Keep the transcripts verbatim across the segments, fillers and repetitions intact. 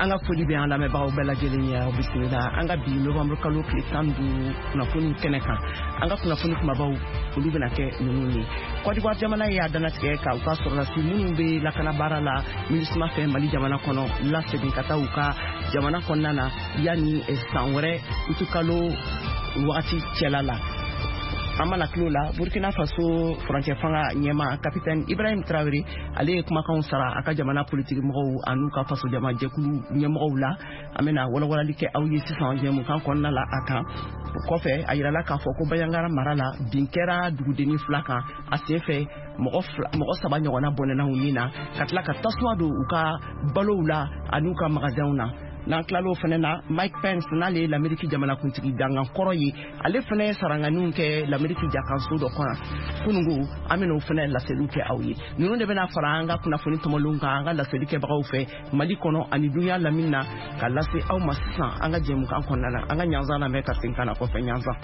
anga foli be an lamɛnbagaw bɛɛ lajɛlen ye aw bisimila an ka bi novembre kalo tile tan ni duuru kunnafoni kɛnɛ kan an ka kunnafoni kumabaw olu bɛna kɛ ninnu ye Côte d'Ivoire jamana y'a danatigɛ ka u ka sɔrɔlasi minnu bɛ lakana baara la MINUSMA fɛ Mali jamana kɔnɔ lasegin ka taa u ka jamana kɔnɔna na yanni san wɛrɛ utukalo wagati cɛla la amana kilo la Burkina Faso frontière fanga ɲɛma capitaine Ibrahim Traoré ale ye kumakanw sara a ka jamana politique mɔgɔw an'u ka faso jama jɛkulu ɲɛmɔgɔw la an bɛna walawalali kɛ aw ye sisan jɛmukan kɔnɔna la a kan kɔfɛ a yirala k'a fɔ ko Bayangara mara la bin kɛra dugudenni fila kan a sen fɛ mɔgɔ saba ɲɔgɔnna bɔnɛna u nin na ka tila ka tasuma don u ka balow la an'u ka magasinw na n'an tilalo fana na Mike Pence n'ale ye l'Amérique jamanakuntigi dangan kɔrɔ ye ale fana ye saranganiw kɛ l'Amérique jakanso dɔ kɔnɔ kunungo an bɛna o fana laseliw kɛ aw ye ninnu de bɛna fara an ka kunnafoni tɔmɔlenw kan an ka laseli kɛbagaw fɛ Mali kɔnɔ ani dunya lamini na ka lase aw ma sisan an ka jɛmukan kɔnɔna na an ka ɲanzan lamɛn ka segin ka na kɔfɛ ɲanzan.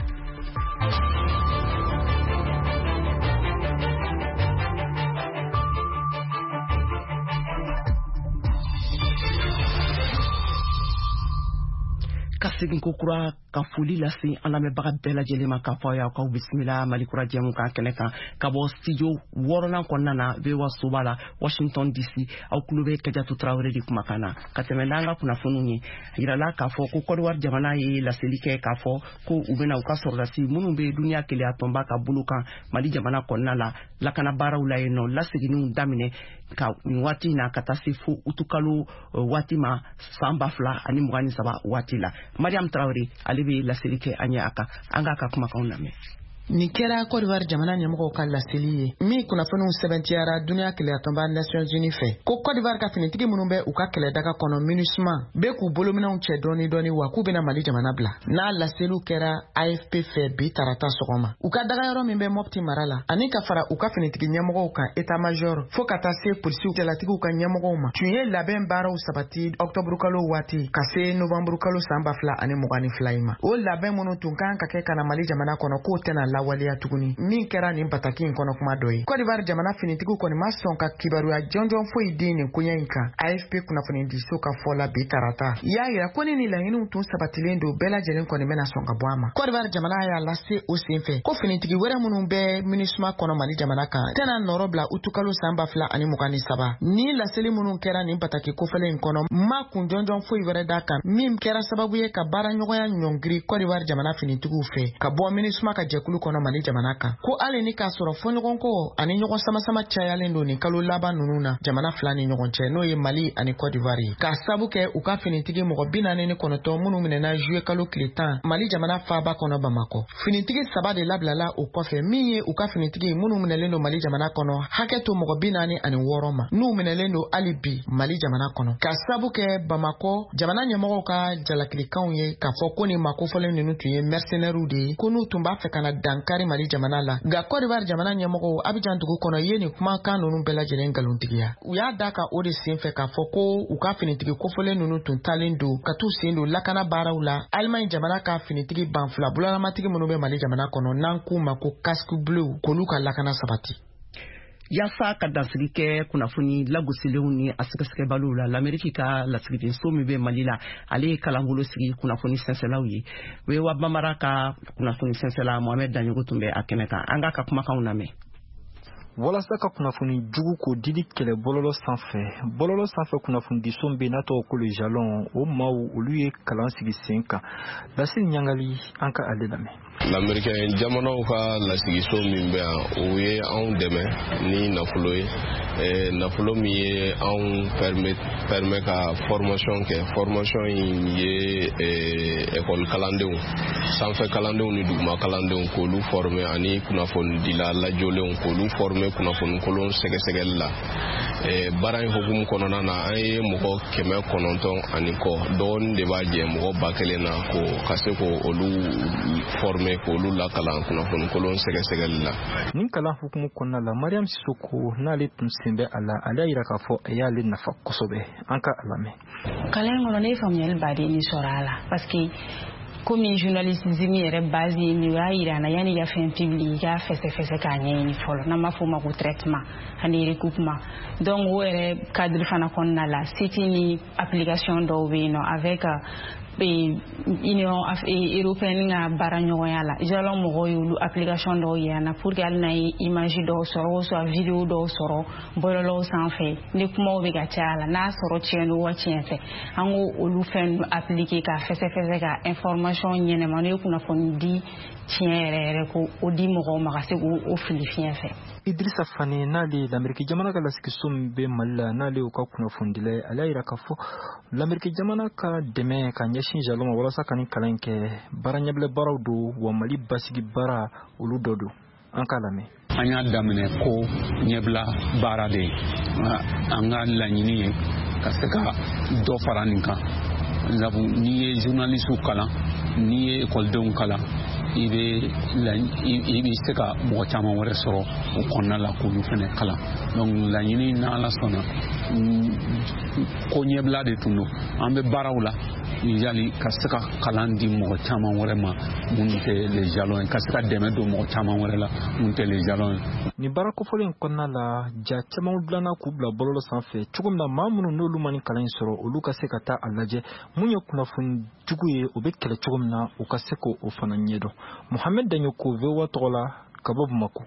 Ka segin ko kura ka foli lase an lamɛnbaga bɛɛ lajɛlen ma k'a fɔ y'aw k'aw bisimila Mali kura jɛmukan kɛnɛ kan ka bɔ studio wɔɔrɔnan kɔnɔna na V O A soba la Washington D C aw kulo bɛ Kadiatu Traoré de kumakan na ka tɛmɛ n'an ka kunnafoniw ye a yirala k'a fɔ ko Côte d'Ivoire jamana ye laseli kɛ k'a fɔ ko u bɛna u ka sɔrɔdasi minnu bɛ duniya kelenya tɔnba ka bolo kan Mali jamana kɔnɔna la lakana baaraw la yen nɔ laseginniw daminɛ ka nin waati na ka taa se fo utukalo waati ma san ba fila ani mugan ni saba waati la Mariam Traoré ale bɛ laseli kɛ an ye a kan an k'a ka kumakanw lamɛn. Ni kɛra Côte d'Ivoire jamana ɲɛmɔgɔw ka laseli ye min kunnafoniw sɛbɛntiyara duniya keleyatɔnba Nations Unies fɛ ko Côte d'Ivoire ka finitigi minnu bɛ u ka kɛlɛdaga kɔnɔ MINUSMA bɛ k'u bolominɛw cɛ dɔɔni dɔɔni wa k'u bɛna Mali jamana bila n'a laseliw kɛra A F P fɛ bi tarata sɔgɔma u ka dagayɔrɔ min bɛ Mopti mara la ani ka fara u ka finitigi ɲɛmɔgɔw kan état major fo ka taa se polisiw cɛlatigiw ka ɲɛmɔgɔw ma tun ye labɛn baaraw sabati octobre kalo waati ka se novembre kalo san ba fila ani mugan ni fila ma o labɛn minnu tun kan ka kɛ kana Mali jamana kɔnɔ k'o tɛna lawaleya tuguni min kɛra nin bataki in kɔnɔ kuma dɔ ye Côte d'Ivoire jamana finitigiw kɔni ma sɔn ka kibaruya jɔnjɔn foyi di nin koɲɛ in kan A F P kunnafoni diso ka fɔ la bi tarata y'a yira ko ni ni laɲiniw tun sabatilen don bɛɛ lajɛlen kɔni bɛna sɔn ka bɔ a ma Côte d'Ivoire jamana y'a lase o sen fɛ ko finitigi wɛrɛ minnu bɛ MINUSMA kɔnɔ Mali jamana kan tɛna nɔrɔ bila utukalo san ba fila ani mugan ni saba ni laseli minnu kɛra nin bataki kofɛlen in kɔnɔ ma kun jɔnjɔn foyi wɛrɛ d'a kan min kɛra sababu ye ka baara ɲɔgɔnya ɲɔngiri Côte d'Ivoire jamana finitigiw fɛ ka bɔ MINUSMA ka jɛkulu kɔnɔ Mali jamana kan ko ale ni k'a sɔrɔ fɔɲɔgɔnko ani ɲɔgɔn samasama cayalen don nin kalo laban ninnu na jamana fila ni ɲɔgɔn cɛ n'o ye Mali ani Côte d'Ivoire ye k'a sabu kɛ u ka finitigi mɔgɔ bi naani ni kɔnɔntɔn minnu minɛna juillet kalo tile tan Mali jamana faaba kɔnɔ Bamakɔ finitigi saba de labilala o kɔfɛ min ye u ka finitigi minnu minɛlen don Mali jamana kɔnɔ hakɛ to mɔgɔ bi naani ani wɔɔrɔ ma n'u minɛlen don hali bi Mali jamana kɔnɔ k'a sabu kɛ Bamakɔ jamana ɲɛmɔgɔw ka jalakilikanw ye k'a fɔ ko nin makofɔlen ninnu tun ye mercenaires de ye ko n'u tun b'a fɛ ka na dankari Mali jamana la nka Côte d'Ivoire jamana ɲɛmɔgɔw Abidjan dugu kɔnɔ ye nin kumakan ninnu bɛɛ lajɛlen nkalontigiya u y'a da ka o de sen fɛ k'a fɔ ko u ka finitigi kofɔlen ninnu tun talen don ka t'u sen don lakana baaraw la Allemagne jamana ka finitigi ban fila bololamatigi minnu bɛ Mali jamana kɔnɔ n'an k'u ma ko casque bleu k'olu ka lakana sabati. Yasa ka dansigi kɛ kunnafoni lagosilenw ni a sɛgɛsɛgɛbaliw la l'Amérique ka lasigidenso min bɛ Mali la ale ye kalanbolo sigi kunnafoni sɛnsɛlaw ye o ye wa Bamara ka kunnafoni sɛnsɛla Mohamed Danyogo tun bɛ a kɛnɛ kan an k'a ka kumakanw lamɛn. walasa ka kunnafoni jugu ko dili kɛlɛ bɔlɔlɔ sanfɛ bɔlɔlɔ sanfɛ kunnafoni diso bɛ n'a tɔgɔ ko le jalon o maaw olu ye kalan sigi sen kan Lasili Ɲangali an ka ale lamɛn. L'Américain jamanaw ka lasigiso min bɛ yan o ye anw dɛmɛ ni nafolo ye eh, nafolo min ye anw permet permet ka formation kɛ formation in ye eh, école kalandenw sanfɛ kalandenw ni duguma kalandenw k'olu former ani kunnafoni dila lajolenw k'olu former kunnafoni kolon sɛgɛsɛgɛli la eh, baara in hukumu kɔnɔna na an ye mɔgɔ kɛmɛ kɔnɔntɔn ani kɔ dɔɔni de b'a jɛ mɔgɔ ba kelen na ko ka se ko olu former k'olu la kalan kunnafoni kolon sɛgɛsɛgɛli la. Nin kalan hukumu kɔnɔna la Mariam Sisoko n'ale tun sen bɛ a la ale y'a yira k'a fɔ a y'ale nafa kosɛbɛ an ka a lamɛn. Kalan kɔnɔ ne faamuyali baden ye sɔrɔ a la parce que komi journalisme yɛrɛ base ye nin y'a yira na yani ka fɛn public i ka fɛsɛfɛsɛ k'a ɲɛɲini fɔlɔ n'an b'a fɔ o ma ko traitement ani recoupement donc o yɛrɛ cadre fana kɔnɔna la site ni application dɔw bɛ yen nɔ avec Union européenne ka baara ɲɔgɔnya la jalon mɔgɔw y'olu application dɔw yira na pour que hali n'a ye image dɔw sɔrɔ o soit vidéo dɔw sɔrɔ bɔlɔlɔw sanfɛ ni kumaw bɛ ka caya la n'a sɔrɔ tiɲɛ don wa tiɲɛ tɛ an ko olu fɛn appliquer ka fɛsɛfɛsɛ ka information ɲɛnɛma n'o ye kunnafoni di tiɲɛ yɛrɛ yɛrɛ ko o di mɔgɔw ma ka se k'o fili fiɲɛ fɛ. Idrissa Fane n'ale l'Amérique jamana ka lasigi min bɛ Mali la n'ale u ka kunnafondila ale yira k'a fɔ l'Amérique jamana ka dɛmɛ ka ɲɛsin jalon ma walasa ka nin kalan kɛ baara ɲɛbila baaraw don wa Mali basigi baara olu dɔ don an k'a lamɛn. An y'a daminɛ ko ɲɛbila baara de an ka laɲini ye ka se ka dɔ fara nin kan sabu n'i ye journaliste kalan n'i ye ekɔlidenw kalan i bɛ i bɛ se ka mɔgɔ caman wɛrɛ sɔrɔ o kɔnɔna la k'olu fana kalan donc laɲini n'Ala sɔnna ko ɲɛbila de tun don an bɛ baaraw la yali ka se ka kalan di mɔgɔ caman wɛrɛ ma minnu tɛ les jalons ka se ka dɛmɛ don mɔgɔ caman wɛrɛ la minnu tɛ les jalons. Ni baara kofɔlen in kɔnɔna la ja caman dilanna k'u bila bɔlɔlɔ sanfɛ cogo min na maa minnu n'olu ma ni kalan in sɔrɔ olu ka se ka taa a lajɛ mun ye kunnafoni jugu ye o bɛ kɛlɛ cogo min na u ka se k'o fana ɲɛdɔn. Mohamed Danyoko V O A tɔgɔ la ka bɔ Bamako.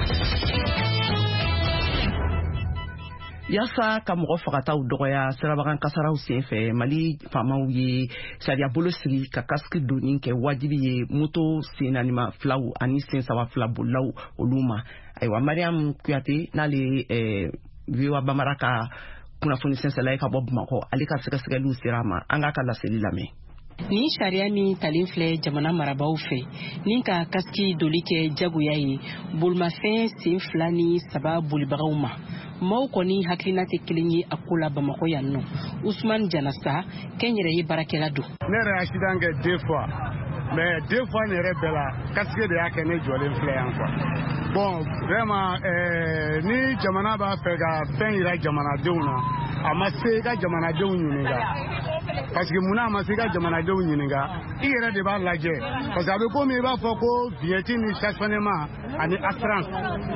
Yasa ka mɔgɔ fagataw dɔgɔya sirabakan kasaraw senfɛ Mali faamaw ye sariya bolo sigi ka casque donni kɛ wajibi ye moto sen naanima filaw ani sen saba fila bolilaw olu ma. Ayiwa Mariam Kuyate n'ale eh, V O A Bamara ka kunnafoni sɛnsɛla ye ka bɔ Bamako ale ka sɛgɛsɛgɛliw sera ma an k'a ka laseli lamɛn. Ni sariya min talen filɛ jamana marabaaw fɛ ni ka kaski doli kɛ jagoya ye bolimafɛn sen fila ni saba bolibagaw ma maaw kɔni hakilina tɛ kelen ye a ko la Bamako yan nɔ. Ousmane Janassa kɛnyɛrɛye baarakɛla don. Ne yɛrɛ accident kɛ deux fois mais deux fois ne yɛrɛ bɛɛ la kaski de y'a kɛ ne jɔlen filɛ yan quoi. Bon vraiment euh, ni jamana b'a fɛ ka fɛn yira jamanadenw na a ma se ka jamanadenw ɲininka. Parce que mun na ma se ka jamanadenw ɲininka i yɛrɛ de b'a lajɛ parce que a bɛ komi i b'a fɔ ko vignette ni stationnement ani assurance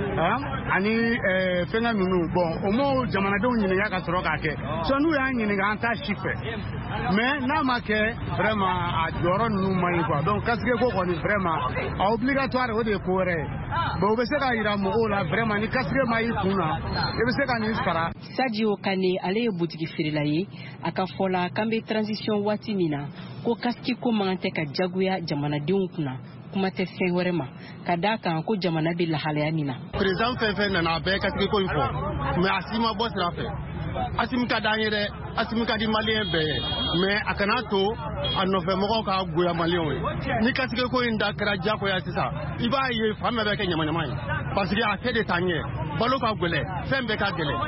ani fɛngɛ ninnu bon o m'o jamanadenw ɲininka ka sɔrɔ k'a kɛ so n'u y'an ɲininka an t'a si fɛ mais n'a ma kɛ vraiment a jɔyɔrɔ ninnu man ɲi quoi donc casque ko kɔni vraiment a obligatoire o de ye ko wɛrɛ ye bon o bɛ se ka yira mɔgɔw la vraiment ni casque ma y'i kun na i bɛ se ka nin sara. Sadio Kane ale ye butigi feerela ye a ka fɔ la k'an bɛ transition waati min na ko casque ko man tɛ ka jagoya jamanadenw kunna kuma tɛ fɛn wɛrɛ ma ka d'a kan ko jamana bɛ lahalaya min na. Président fɛn fɛn nana a bɛɛ casque ko in fɔ mais a si ma bɔ sira fɛ. Asimi ka d'an ye dɛ Asimi ka di maliyɛn bɛɛ ye mais a kana to a nɔfɛ mɔgɔw ka goya maliyɛnw ye ni casque ko in da kɛra jagoya sisan i b'a ye fan bɛɛ bɛ kɛ ɲamaɲama ye parce que a tɛ de taa ɲɛ balo ka gɛlɛ fɛn bɛɛ ka gɛlɛ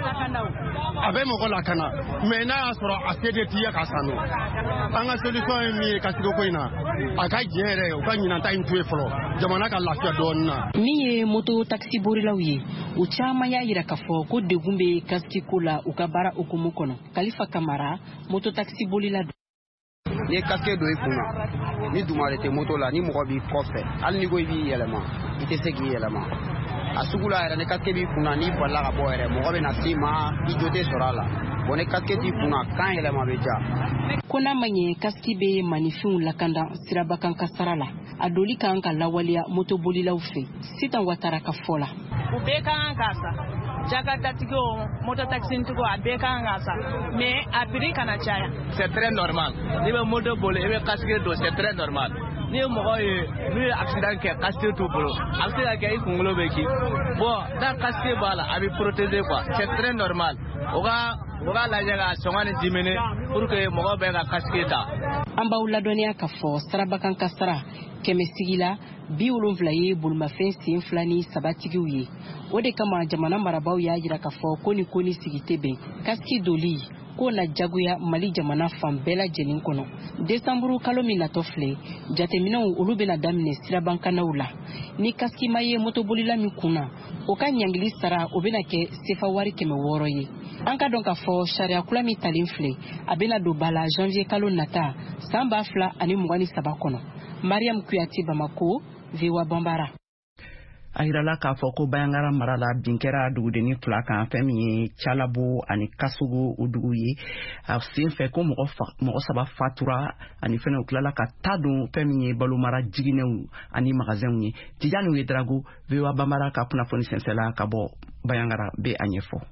a bɛ mɔgɔ lakana mais n'a y'a sɔrɔ a tɛ de t'i ye ka sanu an ka solution ye min ye casque ko in na a ka diɲɛ yɛrɛ u ka ɲinata in to ye fɔlɔ jamana ka lafiya dɔɔnin na. Min ye moto taxi borilaw ye u caman y'a yira k'a fɔ ko degun bɛ casque ko la u ka baara hukumu kɔnɔ. Kalifa Kamara moto taxi bolila don. Ni ye casque don i kun na ni dumare tɛ moto la ni mɔgɔ b'i kɔfɛ hali ni ko i b'i yɛlɛma i tɛ se k'i yɛlɛma a sugu la yɛrɛ ni casque b'i kun na n'i balila ka bɔ yɛrɛ mɔgɔ bɛ na s'i ma i jo tɛ sɔrɔ a la bon ni casque t'i kun na kan yɛlɛma bɛ ja. Ko n'a ma ɲɛ casque bɛ manifinw lakanda sirabakan kasara la a doli kan ka lawaleya moto bolilaw fɛ Sitan Watara ka fɔ la. U bɛɛ kan ka sa Jakartatigi o moto taxitigi a bɛɛ kan ka sa mais a prix kana caya. C'est très normal n'i bɛ moto boli i bɛ casque don c'est très normal ni ye mɔgɔ ye n'u ye accident kɛ casque t'u bolo a bɛ se ka kɛ i kunkolo bɛ ki bon n'a casque b'a la a bɛ protéger quoi c'est très normal o ka o ka lajɛ ka sɔngɔ ni diminuer pour que mɔgɔ bɛɛ ka casque ta. An b'aw ladɔnniya k'a fɔ sirabakan kasara kɛmɛ sigi la bi wolonfila ye bolimafɛn sen fila ni saba tigiw ye o de kama jamana marabaaw y'a jira k'a fɔ ko ni ko ni sigi tɛ bɛn casque doli k'o na jagoya Mali jamana fan bɛɛ lajɛlen kɔnɔ. Desanburu kalo min natɔ filɛ jateminɛw olu bɛna daminɛ sirabankanaw la ni casque ma ye motobolila min kun na o ka ɲangili sara o bɛna kɛ sefa wari kɛmɛ wɔɔrɔ ye. An ka dɔn k'a fɔ sariya kula min talen filɛ a bɛna don ba la janvier kalo nata san ba fila ani mugan ni saba kɔnɔ Mariam Kuyati Bamako, V O A Bambara. A yirala k'a fɔ ko Bayangara mara la bin kɛra dugudeni fila kan fɛn min ye Calabo ani Kasugu o dugu ye a sen fɛ ko mɔgɔ saba fatura ani fɛnɛ u tilala ka taa don fɛn min ye balo mara jiginɛw ani magasinw ye Tijani Wedrago V O A Bambara ka kunnafoni sɛnsɛla ka bɔ Bayangara bɛ a ɲɛfɔ.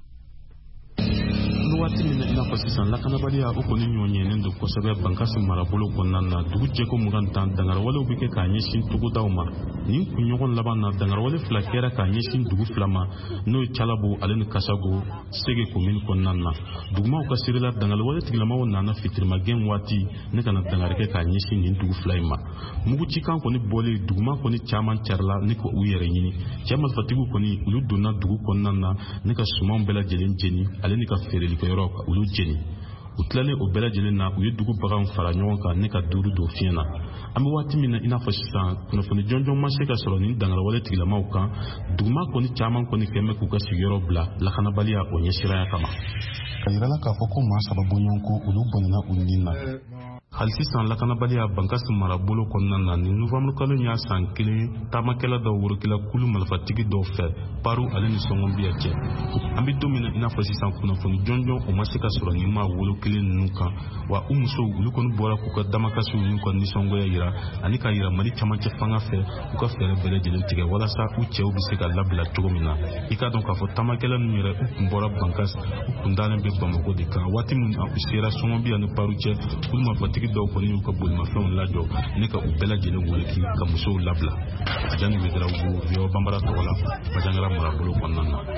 Waati min na fɔ sisan lakanabaliya o kɔni ɲɔɲɛnen don kosɛbɛ Bankasi marabolo kɔnɔna na dugu jɛko mugan tan dangarawalew bɛ kɛ k'a ɲɛsin togodaw ma nin kunɲɔgɔn laban na dangarawale fila kɛra k'a ɲɛsin dugu fila ma n'o ye Calabo ale ni Kasago Sege commune kɔnɔna na dugumaw ka sirila dangarawale tigilamaw nana fitirimagɛn waati ne kana dangari kɛ k'a ɲɛsin nin dugu fila in ma mugucikan kɔni bɔlen duguma kɔni caman carila ne ko u yɛrɛ ɲini cɛ malifatigiw kɔni olu donna dugu kɔnɔna na ne ka sumanw bɛɛ lajɛlen jeni ale ni ka feereli yɔrɔ olu jeni u tilalen o bɛɛ lajɛlen na u ye dugu baganw fara ɲɔgɔn kan ne ka duuru don fiɲɛ na an bɛ waati min na i n'a fɔ sisan kunnafoni jɔnjɔn ma se ka sɔrɔ nin dangarawale tigilamaw kan duguma kɔni caman kɔni kɛmɛ k'u ka sigiyɔrɔ bila lakanabaliya o ɲɛsiranya kama ka yirala k'a fɔ ko maa saba bɔɲɔgɔn ko olu bɔnɛna u nin na hali sisan lakanabaliya Bankasi marabolo kɔnɔna na ni Novembre kalo y'a san kelen taamakɛla dɔw worokila kulu marifatigi dɔw fɛ paru ale ni sɔngɔnbiya cɛ an bɛ don min na i n'a fɔ sisan kunnafoni jɔnjɔn o ma se ka sɔrɔ nin maa wolo kelen ninnu kan wa u musow olu kɔni bɔra k'u ka damakasiw n'u ka nisɔngoya yira ani k'a yira Mali camancɛ fanga fɛ u ka fɛɛrɛ bɛɛ lajɛlen tigɛ walasa u cɛw bɛ se ka labila cogo min na i k'a dɔn k'a fɔ taamakɛla ninnu yɛrɛ u kun bɔra Bankasi u kun dalen bɛ Bamako de kan waati min na u sera sɔngɔnbiya ni paru cɛ kulu marifatigi dɔw kɔni y'u ka bolimafɛnw lajɔ ne ka u bɛɛ lajɛlen weleki ka musow labila Tijani Wedrago V O A Bambara tɔgɔ la Bajangara marabolo kɔnɔna na.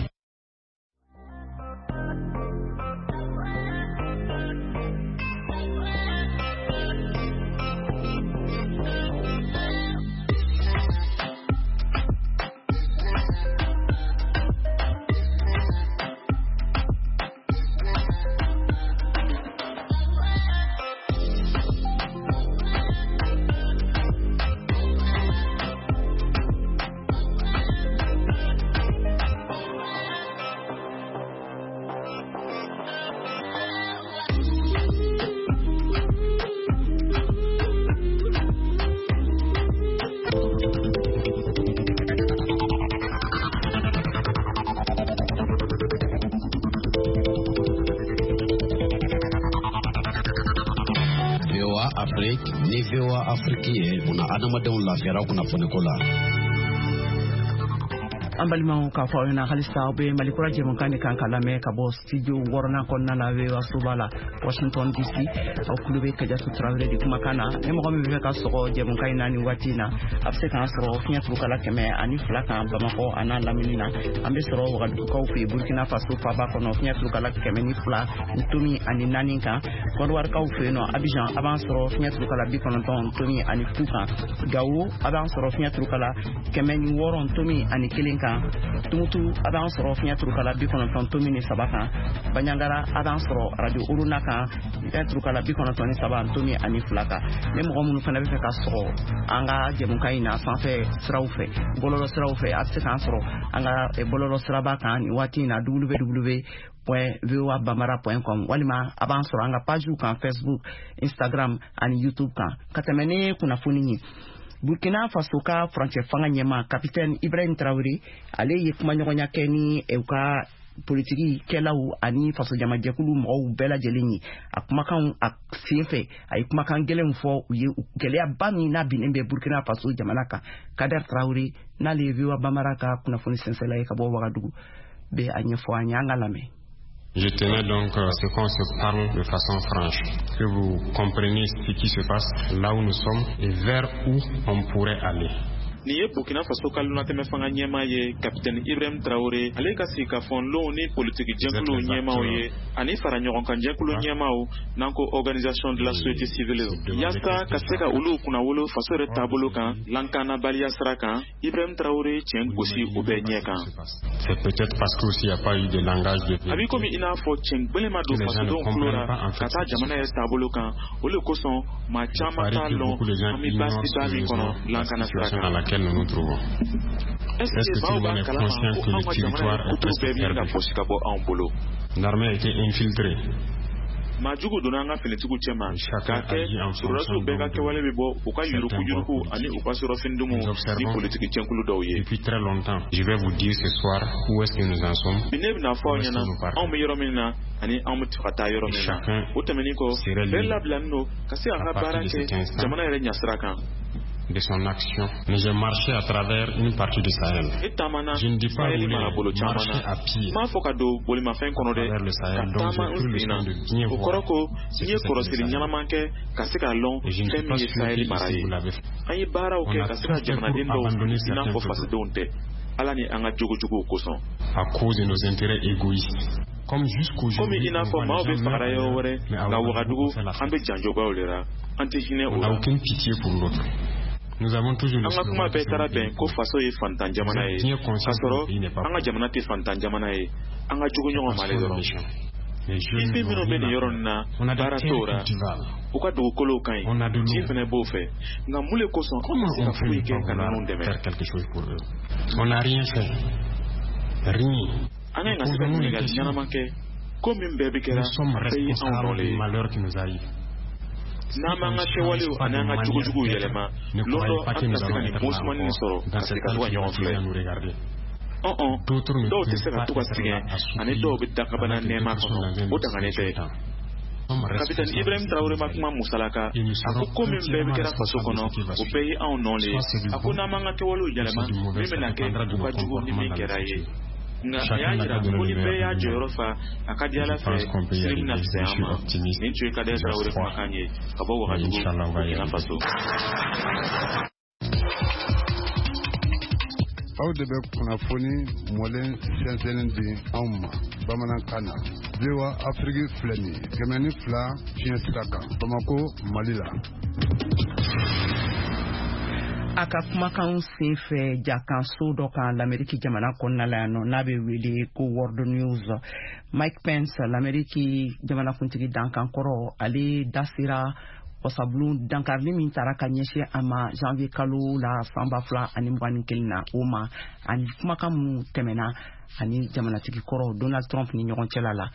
Ni V O A Afrique ye una adamadenw lafiyara kunnafoni ko la. An balimaw k'a fɔ aw ɲɛna halisa aw bɛ Malikura jɛmukan de kan ka lamɛn ka bɔ studio wɔɔrɔnan kɔnɔna la V O A soba la Washington D C aw kulo bɛ Kadiatu Tarawele de kumakan na ni mɔgɔ min bɛ fɛ ka sɔgɔ jɛmukan in na ni waati in na a bɛ se k'an sɔrɔ fiɲɛ turukala kɛmɛ ani fila kan Bamakɔ a n'a lamini na an bɛ sɔrɔ Wagadugukaw fɛ Burkina Faso Faba kɔnɔ fiɲɛ turukala kɛmɛ ni fila ntomi ani naani kan Kɔdiwarikaw fɛ yen nɔ Abidjan a b'an sɔrɔ fiɲɛ turukala bi kɔnɔntɔn ntomi ani fu kan Gawo a b'an sɔrɔ fiɲɛ turukala kɛmɛ ni wɔɔrɔ ntomi ani kelen kan Tumutu a b'an sɔrɔ fiɲɛ turukala bi kɔnɔntɔn ntomi ni saba kan Banyangara a b'an sɔrɔ radio Uruna kan fiɲɛ turukala bi kɔnɔntɔn ni saba ntomi ani fila kan ni mɔgɔ minnu fana bɛ fɛ ka sɔrɔ an ka jɛmukan in na sanfɛ siraw fɛ bɔlɔlɔ siraw fɛ a bɛ se k'an sɔrɔ an ka bɔlɔlɔ siraba kan ni waati in na w w w point v o a bambara point com walima a b'an sɔrɔ an ka pagew kan Facebook Instagram ani YouTube kan ka tɛmɛ ni kunnafoni ye Burkina Faso ka furancɛ fanga ɲɛma Capitaine Ibrahim Traoré ale ye kumaɲɔgɔnya kɛ ni u ka politiki kɛlaw ani faso jamajɛkulu mɔgɔw bɛɛ lajɛlen ye a kumakan a sen fɛ a ye kumakan gɛlɛnw fɔ u ye gɛlɛyaba min n'a binnen bɛ Burkina Faso jamana kan Kader Traoré n'ale ye V O A Bambara ka kunnafoni sɛnsɛla ye ka bɔ Wagadugu bɛ a ɲɛfɔ an ye an ka lamɛn. Je tenais donc à ce qu'on se parle de façon franche, que vous compreniez ce qui se passe là où nous sommes et vers où on pourrait aller. Ni ye Burkina Faso ka lunatɛmɛ fanga ɲɛmaa ye Capitaine Ibrahim Traoré ale ka sigi ka fɔ nlon ni politiki jɛkulu ɲɛmaaw ye ani fara ɲɔgɔn kan jɛkulu ɲɛmaaw n'an ko organisation de la société civile yaasa ka se ka olu kunnawolo faso yɛrɛ taabolo kan lankanabaliya sira kan Ibrahim Traoré tiɲɛ gosi u bɛɛ ɲɛ kan. C'est peut-être parce que aussi y a pas eu de langage de a b'i komi i n'a fɔ tiɲɛ gbɛlɛma don fasodenw tulo la ka taa jamana yɛrɛ taabolo kan o le kosɔn maa caman t'a lɔn an bɛ baasida min kɔnɔ lankana sira kan. Nous nous trouvons. Est-ce que tout le monde est conscient que le territoire est presque perdu? L'armée a été infiltrée. majugu donna an ka finitigiw cɛ ma k'a kɛ sɔrɔdasiw bɛɛ ka kɛwale bɛ bɔ u ka yuruku-yuruku ani u ka sɔrɔfindumu ni politiki cɛnkulu dɔw ye. Depuis très longtemps, je vais vous dire ce soir où est-ce que nous en sommes. bi ne bɛna fɔ aw ɲɛna anw bɛ yɔrɔ min na ani anw bɛ ka taa yɔrɔ min na o tɛmɛnen kɔ bɛɛ labilanen don ka se a ka baara kɛ jamana yɛrɛ ɲasira kan. De son action, mais j'ai marché à travers une partie du Sahel. Je ne dis pas rouler, marcher à pied à travers le Sahel, donc j'ai pris le soin de bien voir ce qui s'est Sahel. Et je ne suis pas sûr que ici vous l'avez fait. On a tout fait pour abandonner certains peuples à cause de nos intérêts égoïstes. Comme jusqu'aujourd'hui, on n'a aucune pitié pour l'autre. Nous avons toujours le slogan de ko faso ye fantan jamana ye kasɔrɔ an ka jamana tɛ fantan jamana ye an ka jugu ɲɔgɔn ma ale dɔrɔn ife minnu bɛ nin yɔrɔ nin na baara t'o la u ka dugukolow ka ɲi ji fɛnɛ b'o fɛ nka mun le kosɔn an tɛ se ka foyi kɛ ka ninnu dɛmɛ. On n'a rien fait, rien. an ka se ka ɲininkali ɲɛnama kɛ ko min bɛɛ bɛ kɛra bɛɛ ye anw nɔ le ye. n'an m'an ka kɛwalew ani an ka jugujuguw yɛlɛma lon dɔ an tɛna se ka nin bonsumanin sɔrɔ ka se ka to ka ɲɔgɔn filɛ. ɔn dɔw tɛ se ka to ka sɛgɛn ani dɔw bɛ dakabana nɛɛma kɔnɔ o danganen tɛ. kapitɛni Ibrahim Traore ma kuma musalaka a ko ko min bɛɛ bɛ kɛra faso kɔnɔ o bɛɛ ye anw nɔ le ye a ko n'an m'an ka kɛwalew yɛlɛma min bɛna kɛ u ka jugu ni min kɛra ye. nka a y'a jira ko ni bɛɛ y'a jɔyɔrɔ fa a ka di Ala fɛ sini bɛna fisaya an ma nin tun ye Kadɛri Traore kumakan ye ka bɔ Wagadugu Burkina Faso. aw de bɛ kunnafoni mɔlen sɛnsɛnnen di anw ma bamanankan na V O A Afrique filɛ nin ye kɛmɛ ni fila fiɲɛ sira kan Bamako Mali la. a ka kumakan sen fɛ jakanso dɔ kan l'Amérique jamana kɔnɔna la yan nɔ n'a bɛ wele ko World News. Mike Pence l'Amérique jamanakuntigi dankankɔrɔ ale da sera wasabulon dankarili min taara ka ɲɛsin a ma janvier kalo la san ba fila ani mugan ni kelen na o ma ani kumakan minnu tɛmɛna ani jamanatigi kɔrɔ Donald Trump ni ɲɔgɔn cɛla la.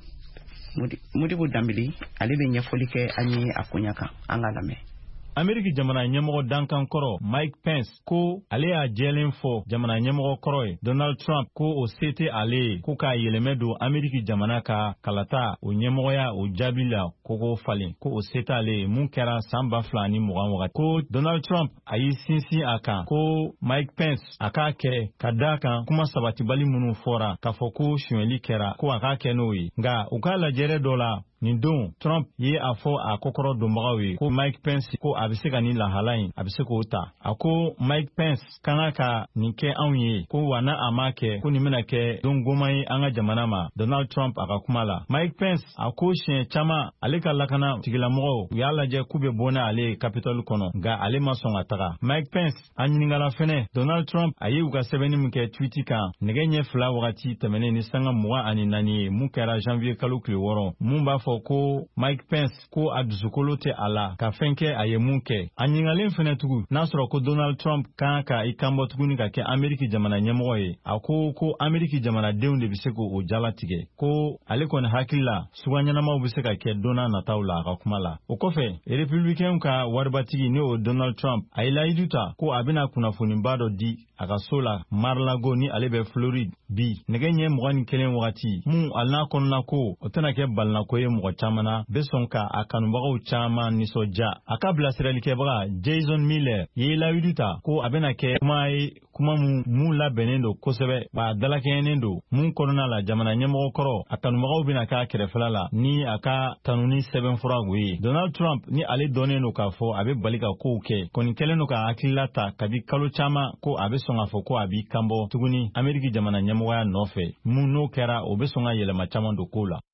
Modibo Dambili ale bɛ ɲɛfɔli kɛ an ye a koɲa kan an ka lamɛn. Ameriki jamana ɲɛmɔgɔ dankan kɔrɔ Mike Pence ko ale y'a jɛlen fɔ jamana ɲɛmɔgɔ kɔrɔ ye Donald Trump ko o se tɛ ale ye ko k'a yɛlɛmɛ don Ameriki jamana ka kalata o ɲɛmɔgɔya o jaabi la kogo falen ko o se t'ale ye mun kɛra san ba fila ni mugan wagati ko Donald Trump a y'i sinsin a kan ko Mike Pence a k'a kɛ ka d'a kan kuma sabatibali minnu fɔra k'a fɔ ko suɲɛli kɛra ko a k'a kɛ n'o ye nka u k'a lajɛrɛ dɔ la nin don Trump ye a fɔ a kokɔrɔ donbagaw ye ko Mike Pence ko a bɛ se ka nin lahala in a bɛ se k'o ta a ko Mike Pence kan ka nin kɛ anw ye ko wa n'a a m'a kɛ ko nin bɛna kɛ don goma ye an ka jamana ma Donald Trump a ka kuma la. Mike Pence a ko siɲɛ caman ale ka lakana tigilamɔgɔw u y'a lajɛ k'u bɛ bɔ n'ale ye Capitol kɔnɔ nka ale ma sɔn ka taga. Mike Pence a ɲininkala fɛnɛ Donald Trump a ye u ka sɛbɛnni min kɛ tweet kan nɛgɛ ɲɛ fila wagati tɛmɛnen ni sanga mugan ani naani ye mun kɛra janvier kalo tile wɔɔrɔ mun b'a fɔ ko Mike Pence ko a dusukolo tɛ a la ka fɛn kɛ a ye mun kɛ. A ɲininkalen fɛnɛ tugun n'a sɔrɔ ko Donald Trump kan ka i kanbɔ tuguni ka kɛ Ameriki jamana ɲɛmɔgɔ ye a ko ko Ameriki jamanadenw de bɛ se k'o jalatigɛ ko ale kɔni hakili la suga ɲɛnamaw bɛ se ka kɛ donna nataw la a ka kuma la. O kɔfɛ républicain ka waribatigi n'o Donald Trump a ye layidu ta ko a bɛna kunnafoniba dɔ di a ka so la Mar-a-Lago ni ale bɛ Floride bi nɛgɛ ɲɛ mugan ni kelen wagati mun a n'a kɔnɔna ko o tɛna kɛ balinako ye mɔgɔ caman na bɛ sɔn ka a kanubagaw caman nisɔndiya. A ka bilasiralikɛbaga Jason Miller ye layidu ta ko a bɛna kɛ kuma ye kuma mun mun labɛnnen don kosɛbɛ wa a dalakɛɲɛnen don mun kɔnɔna la jamana ɲɛmɔgɔ kɔrɔ a kanubagaw bɛna k'a kɛrɛfɛla la ni a ka tanuni sɛbɛnfura o ye. Donald Trump ni ale dɔnnen don k'a fɔ a bɛ bali ka kow kɛ kɔni kɛlen don ka hakilila ta kabi kalo caman ko a bɛ sɔn k'a fɔ ko a b'i kanbɔ tuguni Ameriki jamana ɲɛmɔgɔya nɔfɛ mun n'o kɛra o bɛ sɔn ka yɛlɛma caman don kow la.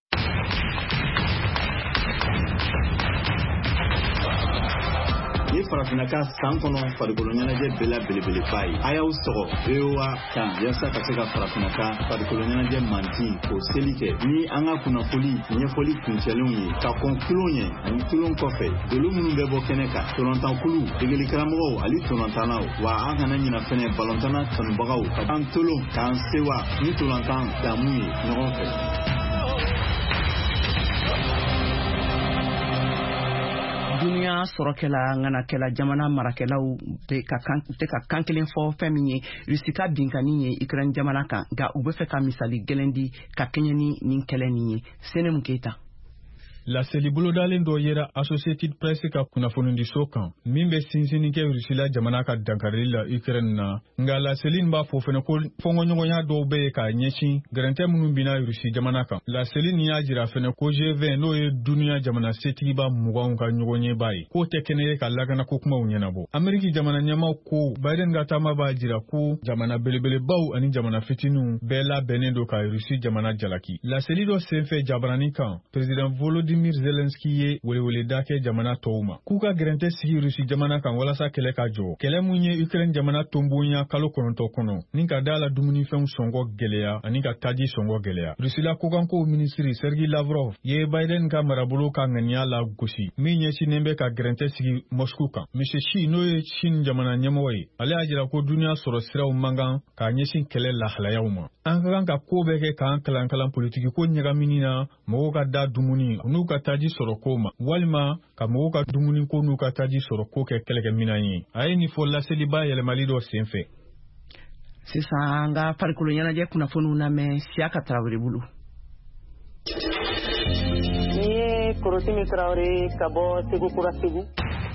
Ni farafina ka san kɔnɔ farikolo ɲɛnajɛ bɛɛ la belebeleba ye. A y'aw sɔgɔ V O A kan yasa ka se ka farafina ka farikolo ɲɛnajɛ manti k'o seli kɛ. Ni an ka kunnafoli ɲɛfɔli kuncɛlenw ye ka kɔn kulon ye ani kulon kɔfɛ dolu minnu bɛ bɔ kɛnɛ kan tɔnɔntankulu degeli karamɔgɔw ali tɔnɔntanaw wa an kana ɲina fɛnɛ balɔntana kanubagaw ka an tolon k'an sewa ni tɔnɔntan damu ye ɲɔgɔn fɛ. duniya sɔrɔkɛla ngana kɛla jamana marakɛlaw de ka kan te ka kan kelen fɔ fɛn min ye Rusi ka binkani ye Ukraine jamana kan nka u bɛ fɛ ka misali gɛlɛn di ka kɛɲɛ ni nin kɛlɛ nin ye Senem Keita. La selibolo dalen dɔ yera Associated Press ka kunnafoni so kan min bɛ sinsinni kɛ Rusila jamana ka dankarili la Ukraine na nka la selin b'a fɔ fɛnɛ ko fɔngɔɲɔgɔnya dɔw bɛ ka ɲɛsin gɛrɛntɛ minnu bina Rusi jamana kan la selin y'a jira fɛnɛ ko G vingt n'o ye duniya jamana setigiba muganw ka ɲɔgɔnɲɛba ye k'o tɛ kɛnɛ ye ka lakana ko kumaw ɲɛnabɔ Ameriki jamana ɲɛmaw ko Biden ka taama b'a jira ko jamana belebelebaw ani jamana fitininw bɛɛ labɛnnen don ka Rusi jamana jalaki la seli dɔ senfɛ jabarani kan President Volodymyr Vladimir Zelensky ye weleweleda kɛ jamana tɔw ma k'u ka gɛrɛntɛ sigi Rusi jamana kan walasa kɛlɛ ka jɔ kɛlɛ mun ye Ukraine jamana tombonya kalo kɔnɔntɔn kɔnɔ ni ka da la dumunifɛnw sɔngɔ gɛlɛya ani ka taji sɔngɔ gɛlɛya Rusila kokanko ministri Sergei Lavrov ye Biden ka marabolo ka ŋaniya la gosi min ɲɛsinnen bɛ ka gɛrɛntɛ sigi Moscow kan Monsieur Xi n'o ye Chine jamana ɲɛmɔgɔ ye ale y'a jira ko duniya sɔrɔ siraw man kan k'a ɲɛsin kɛlɛ lahalayaw ma an ka kan ka ko bɛɛ kɛ k'an kalan kalan politiki ko ɲagamini na mɔgɔw ka da dumuni n'u ka taji sɔrɔ ko ma walima ka mɔgɔw ka dumuni ko n'u ka taji sɔrɔ ko kɛ kɛlɛkɛminan ye a ye nin fɔ laseliba yɛlɛmali dɔ senfɛ sisan an ka farikolo ɲɛnajɛ kunnafoniw lamɛn Siaka Tarawele bolo ni ye Korosimi Tarawele ka bɔ Segu Kura Segu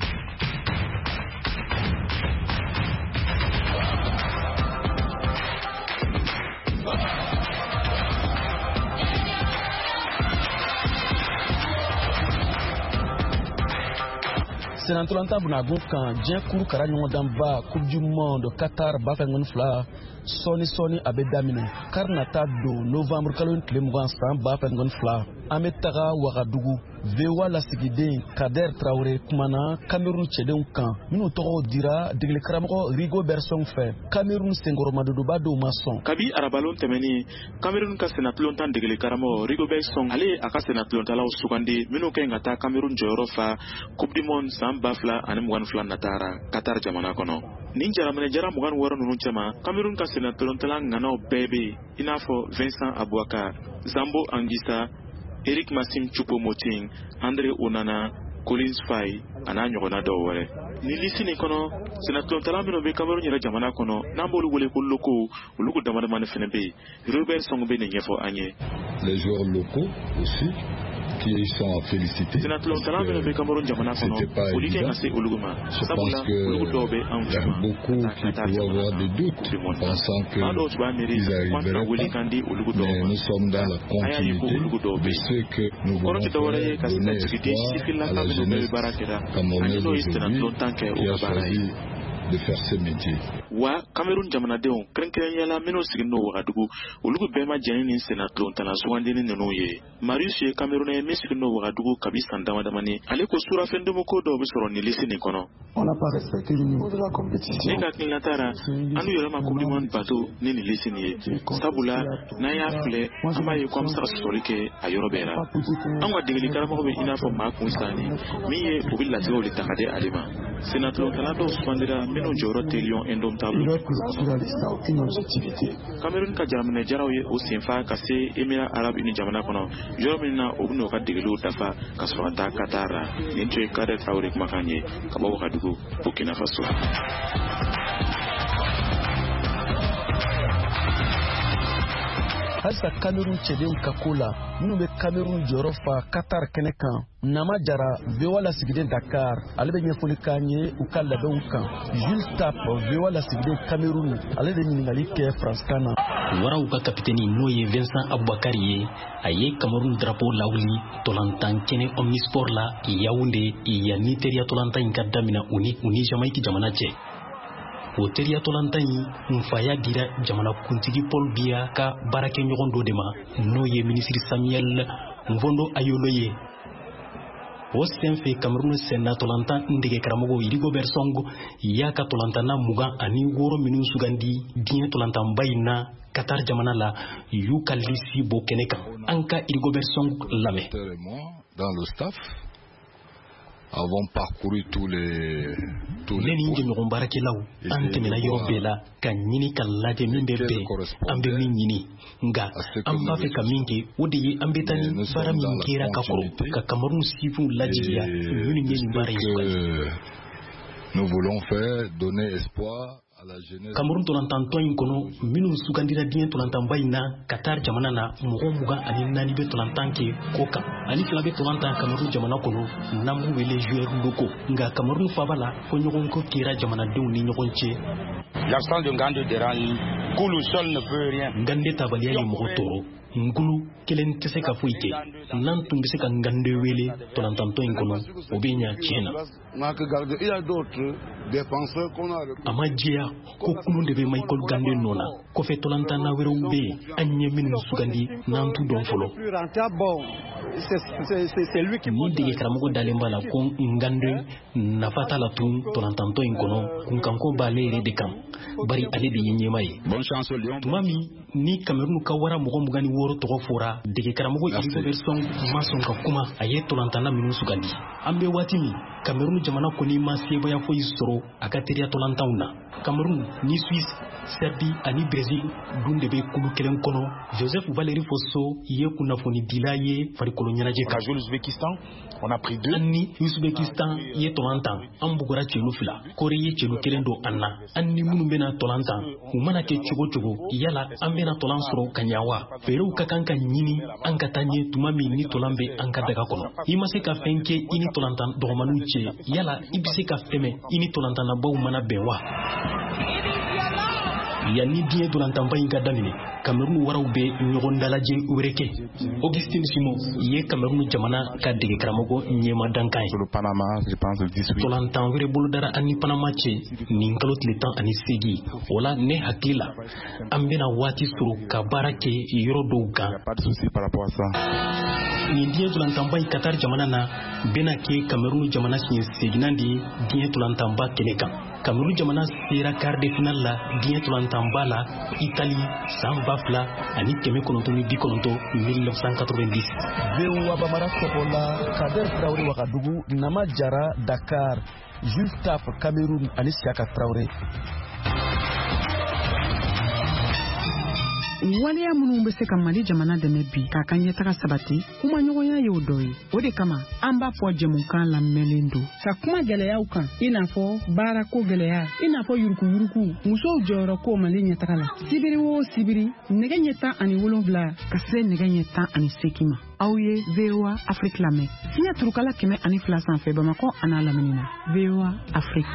Senatolanta bunagun kan diɲɛ kuru kara ɲɔgɔn danba Coupe du Monde Qatar ba fɛn ŋɔni fila sɔni sɔni a bɛ daminɛ kari nata don novembre kalo in tile mugan san ba fɛn ŋɔni fila an bɛ taga Wagadugu V O A lasigiden Kader Traoré kumana Cameroun cɛdenw kan minnu tɔgɔw dira degeli karamɔgɔ Rigo Bersong fɛ Cameroun senkɔrɔmadodoba dɔw ma sɔn kabi arabalon tɛmɛni Cameroun ka senatolontan degeli karamɔgɔ Rigo Bersong ale a ka senatolontalaw sugandi minnu kɛn ka taa Cameroun jɔyɔrɔ fa Coupe du Monde san ba fila ani mugan fila natara Qatar jamana kɔnɔ nin jaraminɛ jara mugan wɔɔrɔ ninnu cɛma Cameroun ka senatolontala ŋanaw bɛɛ bɛ i n'a fɔ Vincent Abouakar Zambo Anguissa Eric Massim Choupo-Moting André Onana Collins Faye ana ɲɔgɔnna dɔw wɛrɛ ni lisi nin kɔnɔ senatolontala minnu bɛ Cameroun yɛrɛ jamana kɔnɔ n'an b'olu wele ko locaux olu ko damadamani fɛnɛ bɛ yen Robert Song bɛ nin ɲɛfɔ an ye les joueurs locaux aussi qui sont félicités. C'était pas évident. Je pense qu'il y a beaucoup qui pouvaient avoir des doutes pensant qu'ils arriveraient pas. Mais nous sommes dans la continuité de ce que nous voulons faire, donner espoir à la jeunesse camerounaise d'aujourd'hui qui a choisi de faire ce métier. Wa Cameroun jamanadenw kɛrɛnkɛrɛnyala minnu sigilen don Wagadugu olu bɛɛ ma jɛn ni senatolontala sugandini ninnu ye Marius ye Cameroun ye min sigilen don Wagadugu kabi san damadamani ale ko surafɛn domoko dɔw bɛ sɔrɔ ni lisi nin kɔnɔ ne ka hakilinata anu yɛrɛ ma Coupe du Monde bato ni nin lisi nin ye sabula n'an y'a filɛ an b'a ye ko an bɛ se ka sɔsɔli kɛ a yɔrɔ bɛɛ la an ka degeli karamɔgɔ bɛ i n'a fɔ maa kun sanni min ye u bɛ latigɛw de ta ka di ale ma senatolontala dɔw sugandira minnu jɔyɔrɔ tɛ Lion indomptable Cameroun ka jamana jaraw ye o senfa ka se Émirats Arabes Unis jamana kɔnɔ yɔrɔ min na u bɛ n'u ka degeliw dafa ka sɔrɔ ka taa Qatar la nin tun ye Kader Traoré kumakan ye ka bɔ Wagadugu Burkina Faso. halisa Cameroun cɛdenw ka ko la minnu bɛ Cameroun jɔyɔrɔ fa Qatar kɛnɛ kan Nama Jara V O A lasigiden Dakar ale bɛ ɲɛfɔli k'an ye u ka labɛnw kan Jules Tap V O A lasigiden Cameroun ale de ɲininkali kɛ faransikan na waraw ka kapiteni n'o ye Vincent Abouakar ye a ye Cameroun drapeau lawuli tolantan kɛnɛ Omnisport la Yaoundé yanni teriya tolantan in ka daminɛ u ni u ni Jamaïque jamana cɛ o teriya tolantan in nfaya dira jamana kuntigi Paul Biya ka baarakɛ ɲɔgɔn dɔ de ma n'o ye ministre Samuel Mvondo Ayolo ye o senfɛ Cameroun senna tolantan ndege karamɔgɔ Rigo Bersong y'a ka tolantana mugan ani wɔɔrɔ minnu sugandi diɲɛ tolantanba in na Qatar jamana la y'u ka lisi bɔ kɛnɛ kan an ka Rigo Bersong lamɛn. Dans le staff, avons parcouru tous les tous les Neni ngenyɔgɔn baarakɛlaw an tɛmɛna yɔrɔ bɛɛ la ka ɲini ka lajɛ min bɛ bɛn an bɛ min ɲini nka an b'a fɛ ka min kɛ o de ye an bɛ taa ni baara min kɛra ka kɔrɔ ka Cameroun sifinw lajigiya minnu ye nin baara in nous voulons faire donner espoir. Cameroun tolantantɔ in kɔnɔ minnu sugandira diɲɛ tolantanba in na Qatar jamana na mɔgɔ mugan ani naani bɛ tolantan kɛ ko kan ani fila bɛ tolantan Cameroun jamana kɔnɔ n'an b'u wele joueurs locaux nka Cameroun faaba la fo ɲɔgɔnko kɛra jamanadenw ni ɲɔgɔn cɛ. L'absence de Ngande dérange. Koulou seul ne peut rien. Ngande tabaliya ye mɔgɔ tɔɔrɔ. Ngulu kelen tɛ se ka foyi kɛ n'an tun bɛ se ka Ngande wele tolantantɔ in kɔnɔ o bɛ ɲa tiɲɛ na. A ma jɛya ko kunun de bɛ Michael Gande nɔ na kɔfɛ tolantanna wɛrɛw bɛ yen an ye minnu sugandi n'an t'u dɔn fɔlɔ. Ni dege karamɔgɔ dalen b'a la ko Ngande nafa t'a la tun tolantantɔ in kɔnɔ kunkanko b'ale yɛrɛ de kan bari ale de ye ɲɛma ye. Tuma min ni Cameroun ka wara mɔgɔ mugan ni wɔɔrɔ tɔgɔ fɔra dege karamɔgɔ Yves Verson ma sɔn ka kuma a ye tolantanna minnu sugandi. An bɛ waati min Cameroun jamana kɔni ma sebaya foyi sɔrɔ a ka teriya tolantanw na. Cameroun ni Suisse, Serbie ani Brésil dun de bɛ kulu kelen kɔnɔ. Joseph Valéry Fosso ye kunnafoni dila ye farikolo ɲɛnajɛ kan. On a pris deux. Ani Uzbekistan ye tolantan an bugura cɛlu fila Kore ye cɛlu kelen don an na an ni minnu bɛna tolantan u mana kɛ cogo cogo yala an bɛna tolan sɔrɔ ka ɲa wa fɛɛrɛw ka kan ka ɲini an ka taa ɲɛ tuma min ni tolan bɛ an ka daga kɔnɔ i ma se ka fɛn kɛ i ni tolantan dɔgɔmaninw cɛ yala i bɛ se ka tɛmɛ i ni tolantannabaw mana bɛn wa. yanni diɲɛ dolantanba in ka daminɛ Cameroun waraw bɛ ɲɔgɔn dalajɛ wɛrɛ kɛ. Augustin Simo ye Cameroun jamana ka dege karamɔgɔ ɲɛma dankan ye. Tolantan wɛrɛ bolodara ani Panama cɛ nin kalo tile tan ani seegin o la ne hakili la an bɛna waati sɔrɔ ka baara kɛ yɔrɔ dɔw kan. Nin diɲɛ dolantanba in Qatar jamana na bɛna kɛ Cameroun jamana siɲɛ seeginan de ye diɲɛ dolantanba kɛnɛ kan. Cameroun jamana sera quart de finale la diɲɛ tolantanba la Italie san ba fila ani kɛmɛ kɔnɔntɔn ni bi kɔnɔntɔn mille neuf cent quatre-vingt-dix. V O A Bamara Sokola, Kader Traoré Wakadugu, Nama Jara Dakar, Jules Taf Cameroun ani Siaka Traoré. Waleya minnu bɛ se ka Mali jamana dɛmɛ bi k'a ka ɲɛtaga sabati kuma ɲɔgɔnya ye o dɔ ye o de kama an b'a fɔ jɛmukan lamɛnlen don ka kuma gɛlɛyaw kan i n'a fɔ baarako gɛlɛya i n'a fɔ yuruguyurugu musow jɔyɔrɔ ko Mali ɲɛtaga la sibiri o sibiri nɛgɛ ɲɛ tan ani wolonwula ka se nɛgɛ ɲɛ tan ani seegin ma aw ye V O A Afrique lamɛn fiɲɛ turukala kɛmɛ ani fila sanfɛ Bamakɔ a n'a lamini na V O A Afrique.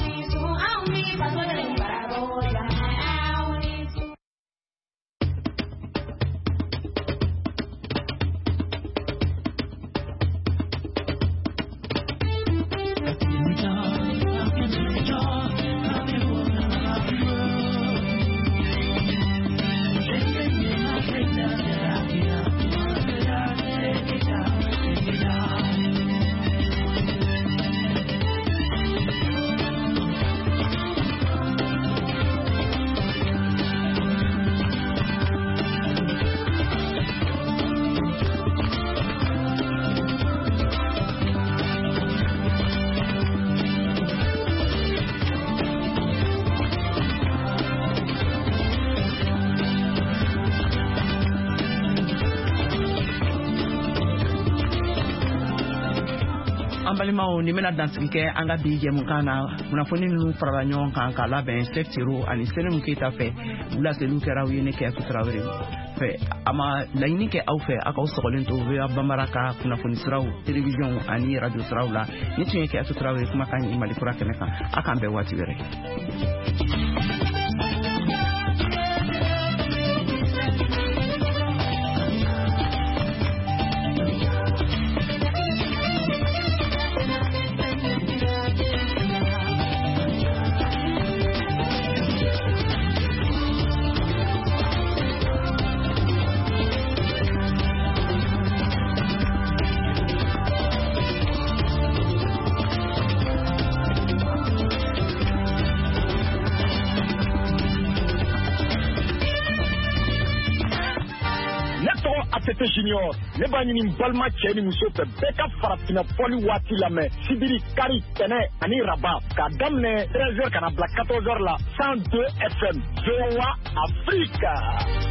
balimaw ni bɛna dansigi kɛ an ka bi jɛmukan na kunnafoni ninnu farala ɲɔgɔn kan k'a labɛn Chef Tero ani Selim Keita fɛ u laseliw kɛra u ye ne kɛ Tarawele fɛ a ma laɲini kɛ aw fɛ aw k'aw sɔgɔlen to V O A Bambara ka kunnafoni siraw télévision ani radio siraw la ni tun ye kɛ Tarawele kumakan ye Mali kura kɛnɛ kan a k'an bɛn waati wɛrɛ. A T T Junior ne b'a ɲini balima cɛ ni muso fɛ bɛɛ ka farafina fɔli waati lamɛn sibiri kari tɛnɛ ani raba k'a daminɛ treize heures kana bila quatorze heures la cent deux F M V O A Afrique.